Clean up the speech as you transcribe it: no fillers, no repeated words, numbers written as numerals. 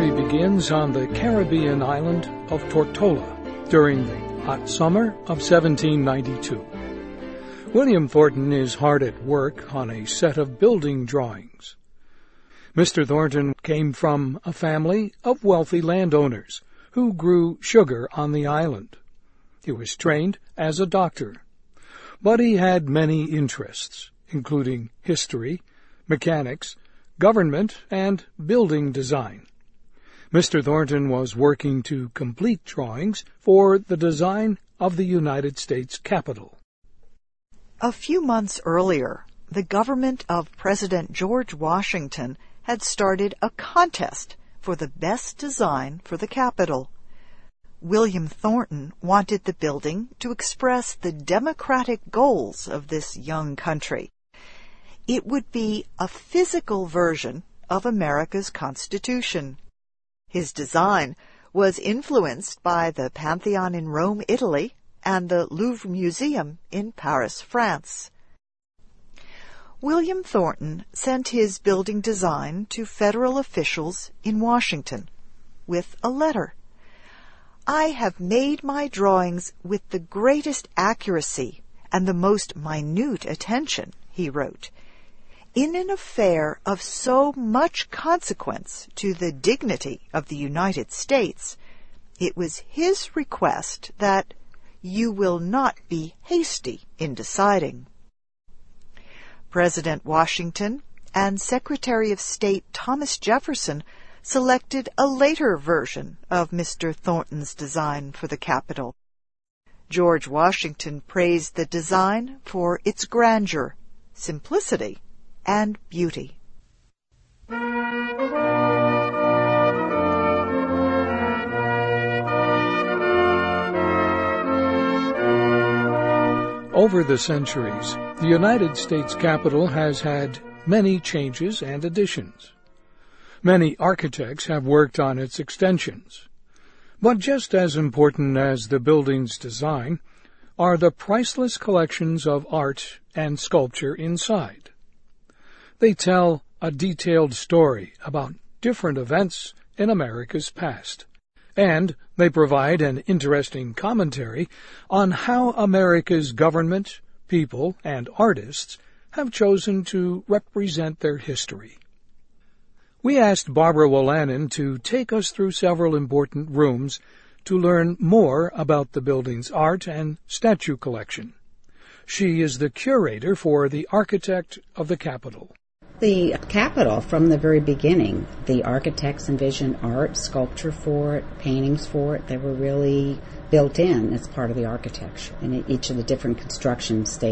story begins on the Caribbean island of Tortola during the hot summer of 1792. William Thornton is hard at work on a set of building drawings. Mr. Thornton came from a family of wealthy landowners who grew sugar on the island. He was trained as a doctor, but he had many interests, including history, mechanics, government, and building design. Mr. Thornton was working to complete drawings for the design of the United States Capitol. A few months earlier, the government of President George Washington had started a contest for the best design for the Capitol. William Thornton wanted the building to express the democratic goals of this young country. It would be a physical version of America's Constitution. His design was influenced by the Pantheon in Rome, Italy, and the Louvre Museum in Paris, France. William Thornton sent his building design to federal officials in Washington with a letter. "I have made my drawings with the greatest accuracy and the most minute attention," he wrote. "In an affair of so much consequence to the dignity of the United States, it was his request that you will not be hasty in deciding." President Washington and Secretary of State Thomas Jefferson selected a later version of Mr. Thornton's design for the Capitol. George Washington praised the design for its grandeur, simplicity, and beauty. Over the centuries, the United States Capitol has had many changes and additions. Many architects have worked on its extensions. But just as important as the building's design are the priceless collections of art and sculpture inside. They tell a detailed story about different events in America's past, and they provide an interesting commentary on how America's government, people, and artists have chosen to represent their history. We asked Barbara Wolanin to take us through several important rooms to learn more about the building's art and statue collection. She is the curator for the architect of the Capitol. The Capitol, from the very beginning, the architects envisioned art, sculpture for it, paintings for it. They were really built in as part of the architecture in each of the different construction stages.